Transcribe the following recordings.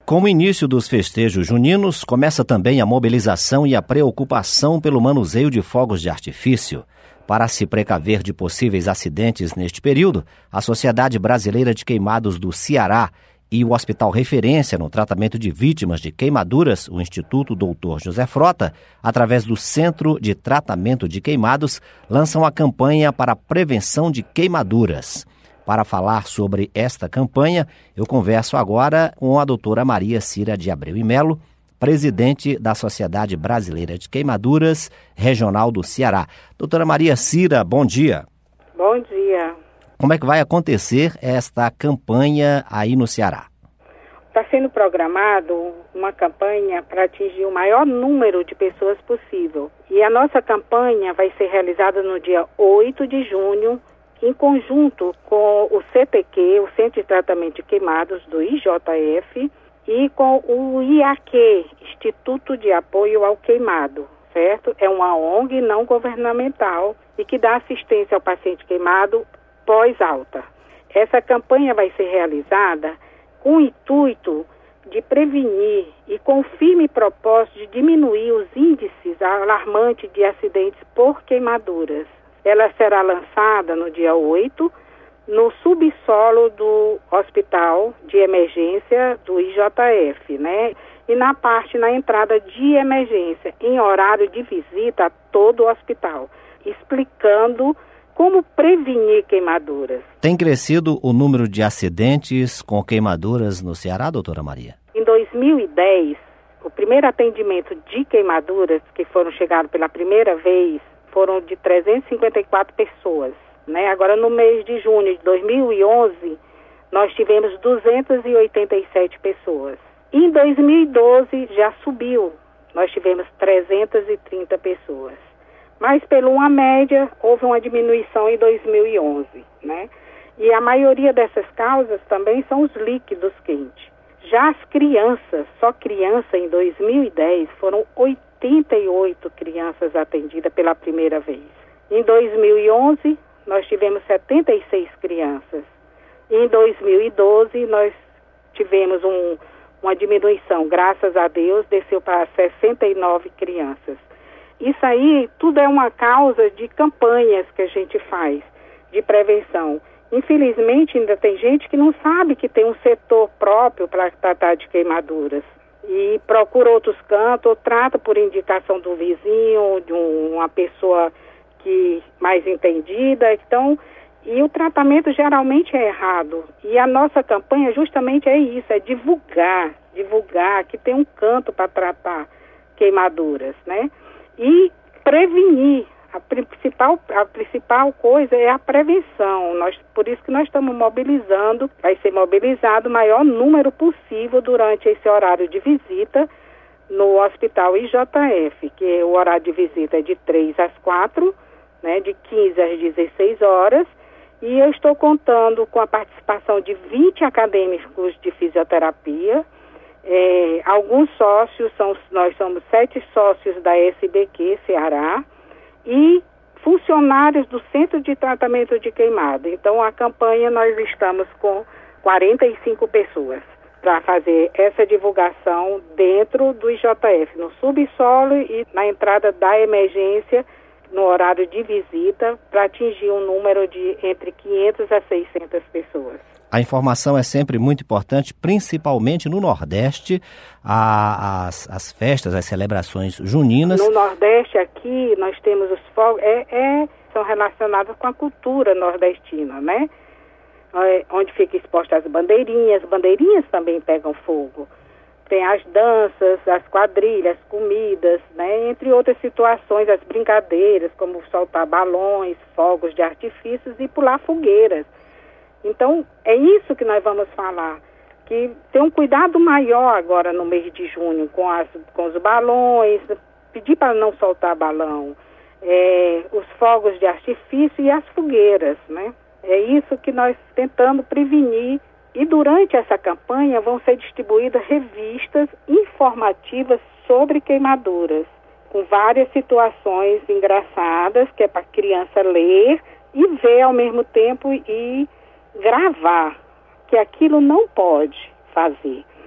Com o início dos festejos juninos, começa também a mobilização e a preocupação pelo manuseio de fogos de artifício. Para se precaver de possíveis acidentes neste período, a Sociedade Brasileira de Queimados do Ceará e o Hospital Referência no Tratamento de Vítimas de Queimaduras, o Instituto Dr. José Frota, através do Centro de Tratamento de Queimados, lançam a campanha para a prevenção de queimaduras. Para falar sobre esta campanha, eu converso agora com a doutora Maria Cira de Abreu e Melo, presidente da Sociedade Brasileira de Queimaduras Regional do Ceará. Doutora Maria Cira, bom dia. Bom dia. Como é que vai acontecer esta campanha aí no Ceará? Está sendo programado uma campanha para atingir o maior número de pessoas possível. E a nossa campanha vai ser realizada no dia 8 de junho, em conjunto com o CTQ, o Centro de Tratamento de Queimados do IJF, e com o IAQ, Instituto de Apoio ao Queimado, certo? É uma ONG não governamental e que dá assistência ao paciente queimado pós-alta. Essa campanha vai ser realizada com o intuito de prevenir e com o firme propósito de diminuir os índices alarmantes de acidentes por queimaduras. Ela será lançada no dia 8, no subsolo do Hospital de Emergência do IJF, né? E na entrada de emergência, em horário de visita a todo o hospital, explicando como prevenir queimaduras. Tem crescido o número de acidentes com queimaduras no Ceará, doutora Maria? Em 2010, o primeiro atendimento de queimaduras que foram chegados pela primeira vez foram de 354 pessoas, né? Agora, no mês de junho de 2011, nós tivemos 287 pessoas. Em 2012, já subiu, nós tivemos 330 pessoas. Mas, pela uma média, houve uma diminuição em 2011, né? E a maioria dessas causas também são os líquidos quentes. Já as crianças, só criança em 2010, foram 88 crianças atendidas pela primeira vez. Em 2011, nós tivemos 76 crianças. Em 2012, nós tivemos uma diminuição, graças a Deus, desceu para 69 crianças. Isso aí tudo é uma causa de campanhas que a gente faz de prevenção. Infelizmente, ainda tem gente que não sabe que tem um setor próprio para tratar de queimaduras. E procura outros cantos, ou trata por indicação do vizinho, de uma pessoa que mais entendida. Então, e o tratamento geralmente é errado. E a nossa campanha justamente é isso, é divulgar que tem um canto para tratar queimaduras, né? E prevenir. A principal coisa é a prevenção. Por isso que nós estamos mobilizando, vai ser mobilizado o maior número possível durante esse horário de visita no Hospital IJF, que o horário de visita é de 3 às 4, né, de 15 às 16 horas, e eu estou contando com a participação de 20 acadêmicos de fisioterapia, alguns sócios, nós somos 7 sócios da SBQ Ceará, e funcionários do Centro de Tratamento de Queimado. Então, a campanha nós estamos com 45 pessoas para fazer essa divulgação dentro do IJF, no subsolo e na entrada da emergência, no horário de visita, para atingir um número de entre 500 a 600 pessoas. A informação é sempre muito importante, principalmente no Nordeste, as festas, as celebrações juninas. No Nordeste, aqui, nós temos os fogos, são relacionados com a cultura nordestina, né? Onde fica exposta as bandeirinhas também pegam fogo. Tem as danças, as quadrilhas, comidas, né? Entre outras situações, as brincadeiras, como soltar balões, fogos de artifícios e pular fogueiras. Então, é isso que nós vamos falar, que tem um cuidado maior agora no mês de junho com os balões, pedir para não soltar balão, os fogos de artifício e as fogueiras, né? É isso que nós tentamos prevenir. E durante essa campanha vão ser distribuídas revistas informativas sobre queimaduras, com várias situações engraçadas, que é para a criança ler e ver ao mesmo tempo e gravar, que aquilo não pode fazer.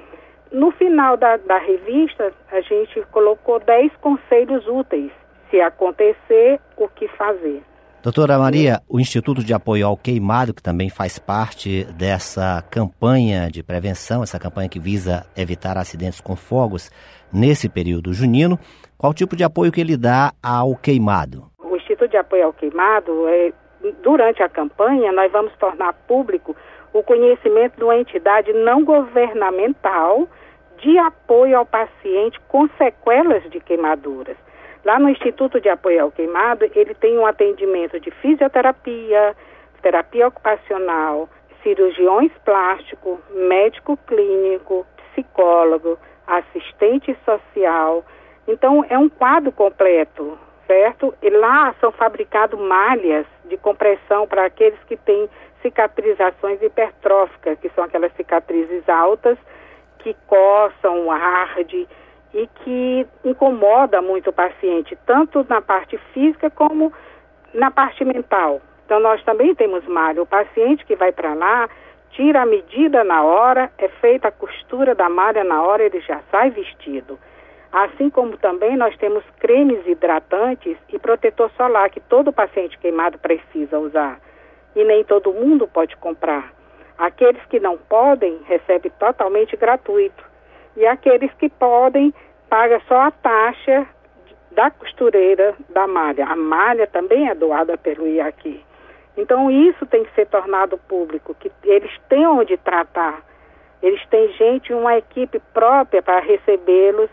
No final da revista, a gente colocou 10 conselhos úteis. Se acontecer, o que fazer. Doutora Maria, o Instituto de Apoio ao Queimado, que também faz parte dessa campanha de prevenção, essa campanha que visa evitar acidentes com fogos nesse período junino, qual tipo de apoio que ele dá ao queimado? O Instituto de Apoio ao Queimado, durante a campanha, nós vamos tornar público o conhecimento de uma entidade não governamental de apoio ao paciente com sequelas de queimaduras. Lá no Instituto de Apoio ao Queimado, ele tem um atendimento de fisioterapia, terapia ocupacional, cirurgiões plásticos, médico clínico, psicólogo, assistente social. Então, é um quadro completo, certo? E lá são fabricadas malhas de compressão para aqueles que têm cicatrizações hipertróficas, que são aquelas cicatrizes altas que coçam, arde e que incomoda muito o paciente, tanto na parte física como na parte mental. Então, nós também temos malha. O paciente que vai para lá, tira a medida na hora, é feita a costura da malha na hora, ele já sai vestido. Assim como também nós temos cremes hidratantes e protetor solar, que todo paciente queimado precisa usar. E nem todo mundo pode comprar. Aqueles que não podem, recebem totalmente gratuito. E aqueles que podem, pagam só a taxa da costureira da malha. A malha também é doada pelo IAQ. Então, isso tem que ser tornado público, que eles têm onde tratar. Eles têm gente, uma equipe própria para recebê-los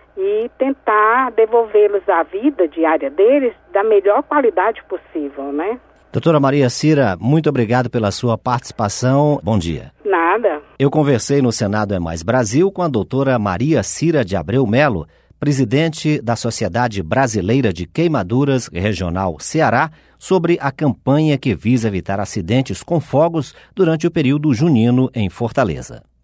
e tentar devolvê-los à vida diária deles da melhor qualidade possível, né? Doutora Maria Cira, muito obrigado pela sua participação. Bom dia. Nada. Eu conversei no Senado É Mais Brasil com a doutora Maria Cira de Abreu Melo, presidente da Sociedade Brasileira de Queimaduras Regional Ceará, sobre a campanha que visa evitar acidentes com fogos durante o período junino em Fortaleza.